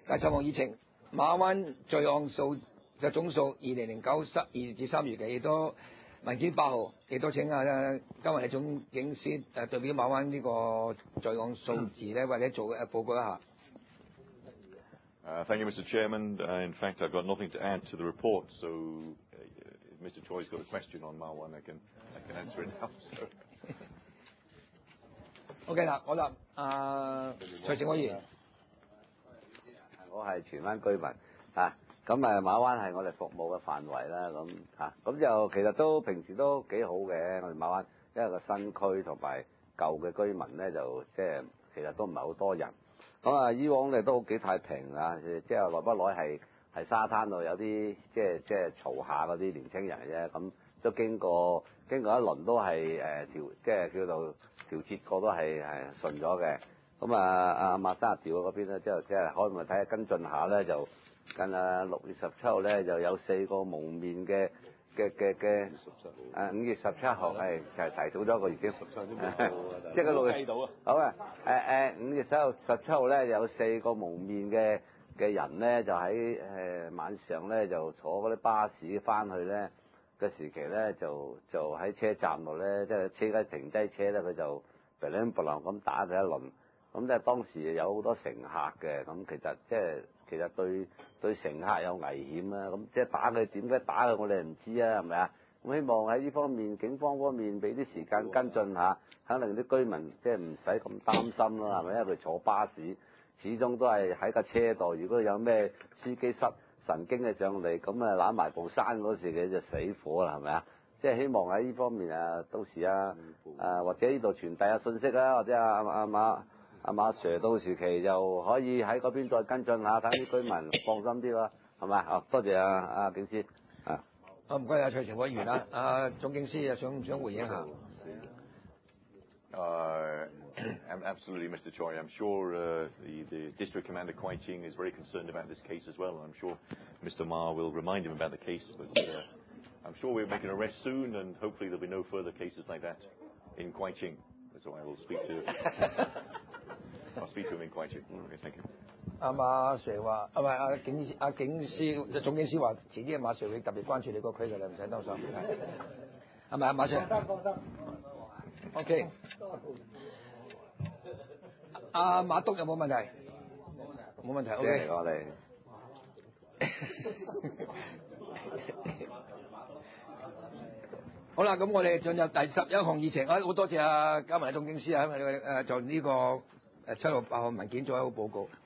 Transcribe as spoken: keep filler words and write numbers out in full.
第十項議程，馬灣罪案數嘅總數二零零九十二月至三月嘅，亦都文件八號，亦都請啊今日嘅總警司誒代表馬灣呢個罪案數字咧，或者做誒報告一下。 Uh, thank you, Mister Chairman. Uh, in fact, I've got nothing to add to the report, so uh, if Mister Choi's got a question on Marwan, I can I can answer it now. So. OK 啦，好啦，啊，徐成委員， 我係荃灣居民啊，咁誒馬灣係我哋服務嘅範圍啦，咁嚇，咁就其實都平時都幾好嘅，我哋馬灣因為個新區同埋舊嘅居民咧就即係其實都唔係好多人。咁啊，以往咧都幾太平啊，即係耐不耐係係沙灘度有啲即係即係嘈下嗰啲年青人啫，咁都經過經過一輪都係誒調即係叫做調節過都係係順咗嘅。咁啊阿馬生調嗰邊咧，之後即係可能睇下跟進下咧，就近啊六月十七號咧就有四個蒙面嘅嘅嘅嘅誒五月十七號係就係提早咗一個月經，即係個六月好啊誒誒五月十號十七號咧有四個蒙面嘅嘅人咧就喺誒、呃、晚上咧就坐嗰啲巴士翻去咧嘅時期咧就就喺車站度咧即係車雞停低車咧佢就噼哩啪啦咁打咗一輪，咁即係當時有好多乘客嘅，咁其實即係其實對對乘客有危險啦，咁即係打佢點解打佢我哋唔知啊，係咪啊？咁希望喺呢方面警方方面俾啲時間跟進下，肯定啲居民即係唔使咁擔心啦，係咪？因為佢坐巴士始終都係喺架車度，如果有咩司機失神經嘅上嚟，咁啊攬埋部山嗰時佢就死火啦，係咪啊？即係希望喺呢方面啊，到時啊啊或者呢度傳遞下信息啦，或者阿阿馬阿馬 Sir 到時期就可以喺嗰邊再跟進下，等啲居民放心啲啦，係咪啊？多謝啊阿警司啊。 啊唔該啊，徐成委員啦，啊總警司啊想唔想回應下 Uh, absolutely, Mister Choi. I'm sure uh, the, the District Commander Kwai Ching is very concerned about this case as well, and I'm sure Mister Ma will remind him about the case. But uh, I'm sure we'll make an arrest soon, and hopefully there'll be no further cases like that in Kwai Ching. So I will speak to I'll speak to him in Kwai Ching. Okay, thank you. 阿馬 Sir 話，啊唔係阿警阿警司即總警司話，遲啲阿馬 Sir 會特別關注你個區㗎啦，唔使擔心。係咪啊，馬 Sir？ 放心放心。OK。阿馬督有冇問題？冇問題。O K。 我哋。 好啦，咁我哋進入第十一項議程啊！好多謝啊，嘉文總警司啊，誒就呢個誒七號八號文件做一個報告。